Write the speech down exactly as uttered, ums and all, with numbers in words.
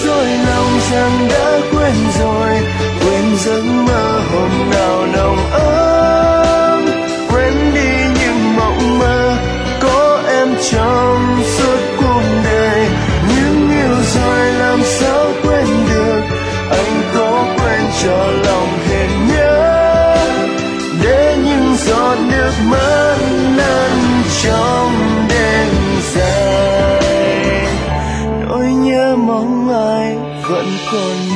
rồi lòng rằng đã quên rồi, quên giấc mơ hôm nào nồng ấm, quên đi những mộng mơ có em trong suốt cuộc đời. Nhưng yêu rồi làm sao quên được, anh có quên cho lòng thêm nhớ, để những giọt nước mắt năn trong đêm dài. Nỗi nhớ mong ai vẫn còn